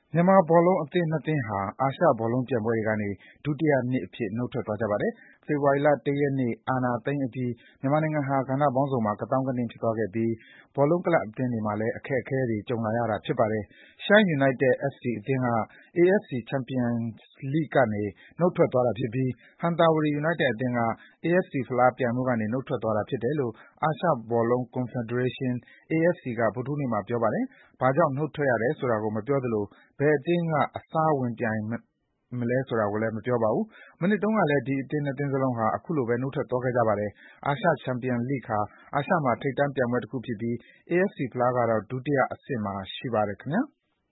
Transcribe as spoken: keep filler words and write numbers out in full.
မြန်မာဘောလုံးအသင်းနှစ်သင်းဟာ အာရှဘောလုံးပြိုင်ပွဲတွေကနေ ဒုတိယနှစ်အဖြစ် နုတ်ထွက်သွားကြပါတယ်။ ဖေဖော်ဝါရီလ ၁ ရက်နေ့ အာဏာသိမ်းအပြီး မြန်မာနိုင်ငံဟာ ကဏ္ဍပေါင်းစုံမှာ ကသောင်းကနင်းဖြစ်သွားခဲ့ပြီး ဘောလုံးကလပ်အသင်းတွေမှာလည်း အခက်အခဲတွေ ကြုံလာရတာ ဖြစ်ပါတယ်။ Shine United အက်ဖ်စီ အသင်းက အေးအက်ဖ်စီ Champions League ကနေ နုတ်ထွက်သွားတာဖြစ်ပြီး ဟံသာဝတီယူနိုက်တက်အသင်းက အေးအက်ဖ်စီ ဖလားပြိုင်ပွဲကနေ နုတ်ထွက်သွားတာဖြစ်တယ်လို့ အာရှဘောလုံးကွန်ဖက်ဒရေးရှင်း အေးအက်ဖ်စီ က ဗုဒ္ဓဟူးနေ့မှာ ပြောပါတယ်။ ဘာကြောင့် နုတ်ထွက်ရတယ်ဆိုတာကို မပြောသလို ဘယ်အသင်းက အစားဝင်ပြိုင်မလဲဆိုတာကိုလည်း မပြောပါဘူး။ မနှစ်တုန်းကလည်း ဒီအသင်းနှစ်သင်းစလုံးဟာ အခုလိုပဲ နုတ်ထွက်သွားခဲ့ကြပါတယ်။ အာရှချန်ပီယံလိဂ်ဟာ အာရှမှာ ထိပ်တန်းပြိုင်ပွဲတခုဖြစ်ပြီး အေးအက်ဖ်စီ ဖလားကတော့ ဒုတိယအဆင့်မှာ ရှိပါတယ်ခင်ဗျာ။